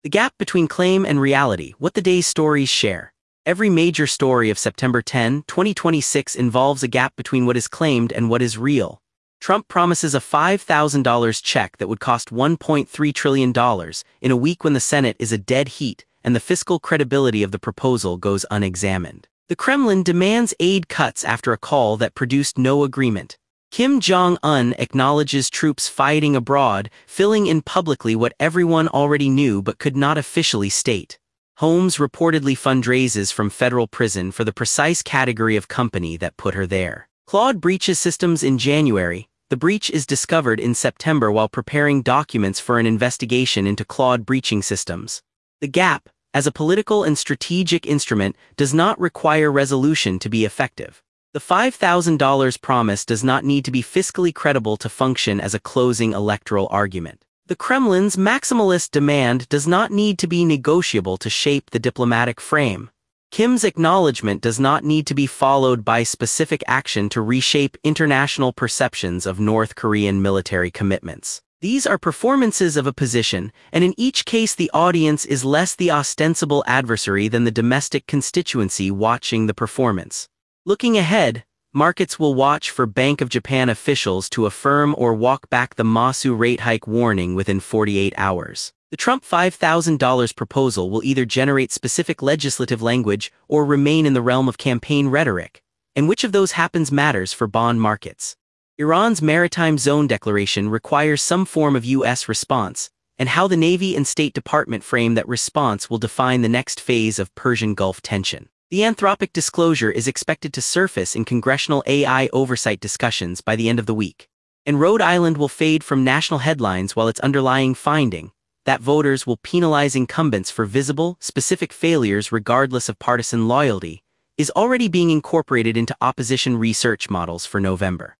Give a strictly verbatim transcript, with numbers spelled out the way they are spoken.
The gap between claim and reality, what the day's stories share. Every major story of September tenth, twenty twenty-six involves a gap between what is claimed and what is real. Trump promises a five thousand dollar check that would cost one point three trillion dollars in a week when the Senate is a dead heat and the fiscal credibility of the proposal goes unexamined. The Kremlin demands aid cuts after a call that produced no agreement. Kim Jong-un acknowledges troops fighting abroad, filling in publicly what everyone already knew but could not officially state. Holmes reportedly fundraises from federal prison for the precise category of company that put her there. Claude breaches systems in January. The breach is discovered in September while preparing documents for an investigation into Claude breaching systems. The gap, as a political and strategic instrument, does not require resolution to be effective. The five thousand dollar promise does not need to be fiscally credible to function as a closing electoral argument. The Kremlin's maximalist demand does not need to be negotiable to shape the diplomatic frame. Kim's acknowledgement does not need to be followed by specific action to reshape international perceptions of North Korean military commitments. These are performances of a position, and in each case the audience is less the ostensible adversary than the domestic constituency watching the performance. Looking ahead, markets will watch for Bank of Japan officials to affirm or walk back the Masu rate hike warning within forty-eight hours. The Trump five thousand dollar proposal will either generate specific legislative language or remain in the realm of campaign rhetoric, and which of those happens matters for bond markets. Iran's Maritime Zone Declaration requires some form of U S response, and how the Navy and State Department frame that response will define the next phase of Persian Gulf tension. The Anthropic disclosure is expected to surface in congressional A I oversight discussions by the end of the week, and Rhode Island will fade from national headlines while its underlying finding, that voters will penalize incumbents for visible, specific failures regardless of partisan loyalty, is already being incorporated into opposition research models for November.